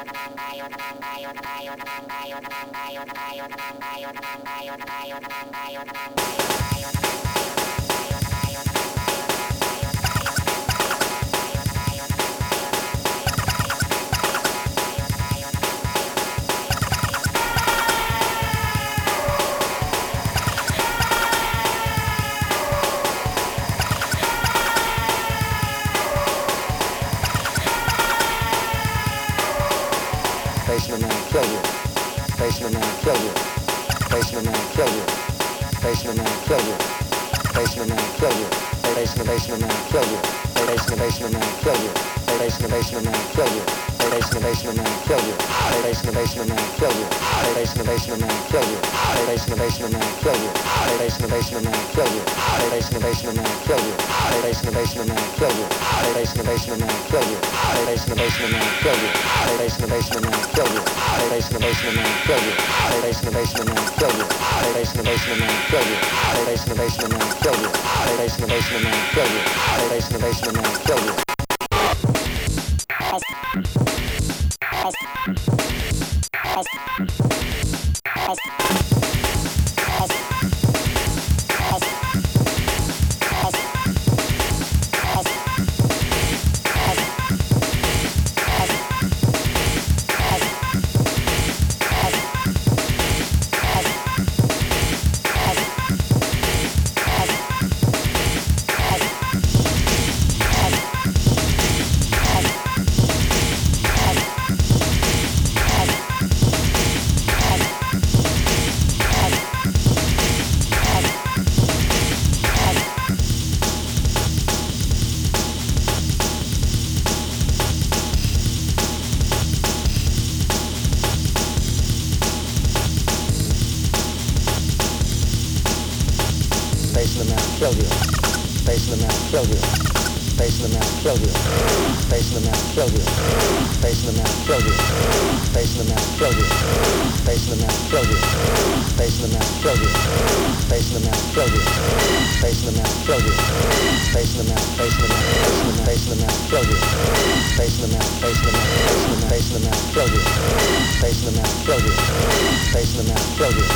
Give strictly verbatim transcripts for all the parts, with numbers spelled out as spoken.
Basement man kill you. Basement man kill you. Basement man kill you. Basement man kill you. Basement man kill you. Basement basement man kill you. Basement basement man kill you. Basement basement man kill you. Basement basement man kill you. Basement basement man kill you. Basement basement man kill you. Basement basement man kill you. Basement basement man kill you. Basement basement man kill you. Basement basement man kill you. Basement basement man kill you. Basement basement man kill you. Basement basement man kill you. Basement basement man kill you. Basement basement man kill you. Basement basement man kill you. Basement basement man kill you. Basement basement man kill you. Basement basement man kill you. Basement man kill you. Basement man kill you. Basement man kill you. Basement man kill you. Basement man kill you. Basement man kill you. Basement man kill you. Basement man kill you. Basement man kill you. Basement man kill you. Basement man basement man basement man kill you. Basement man basement man basement man kill you. Basement man kill you. Basement man kill you.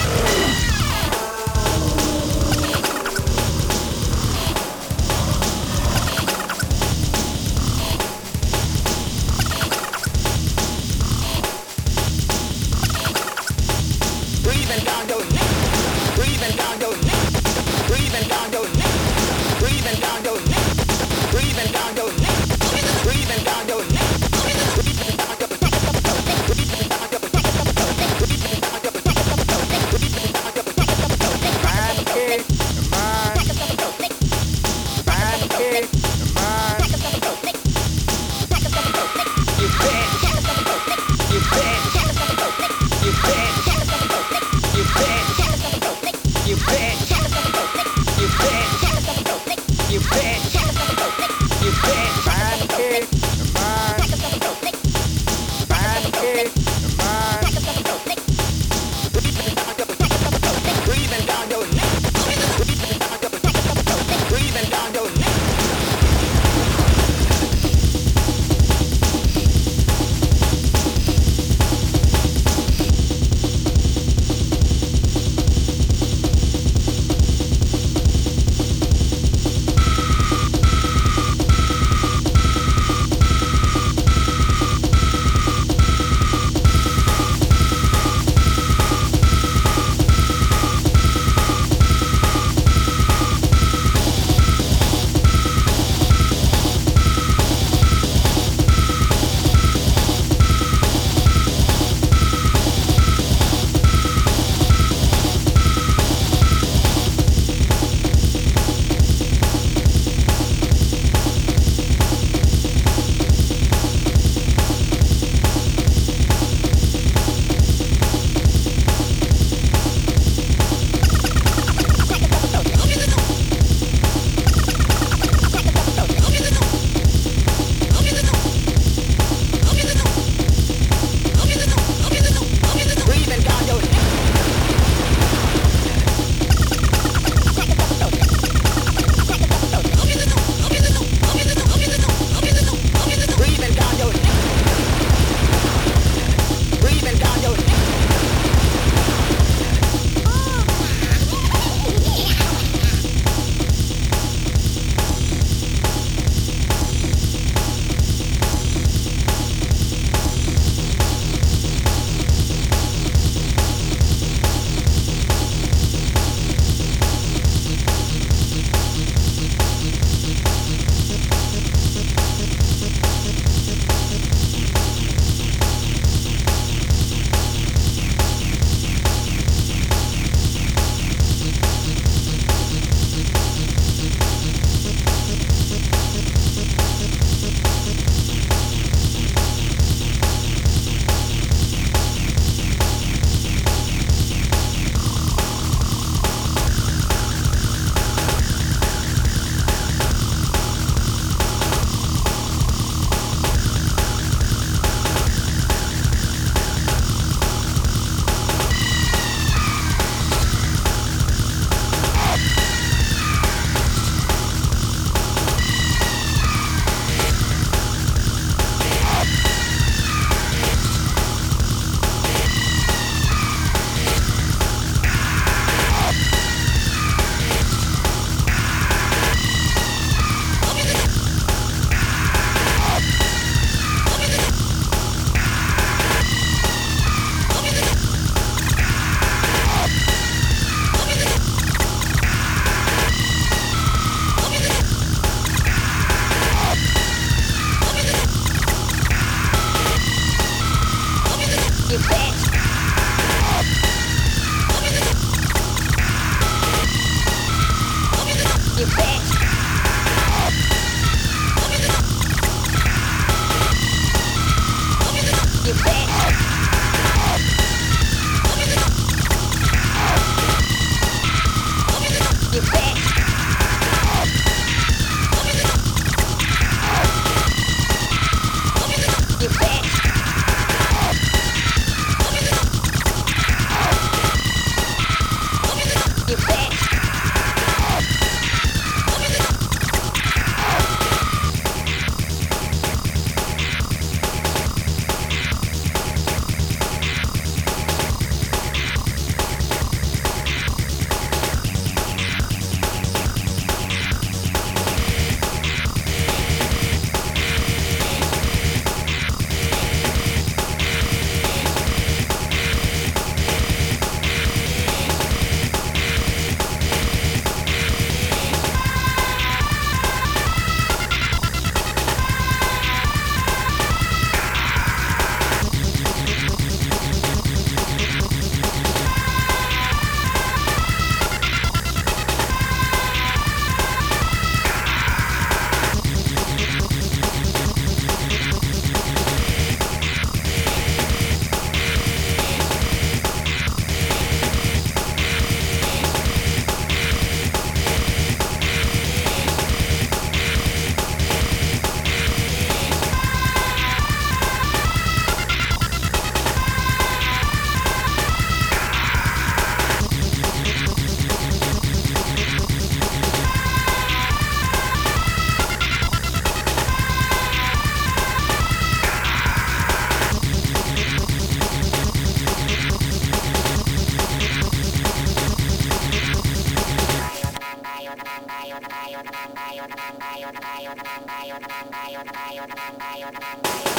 Bye.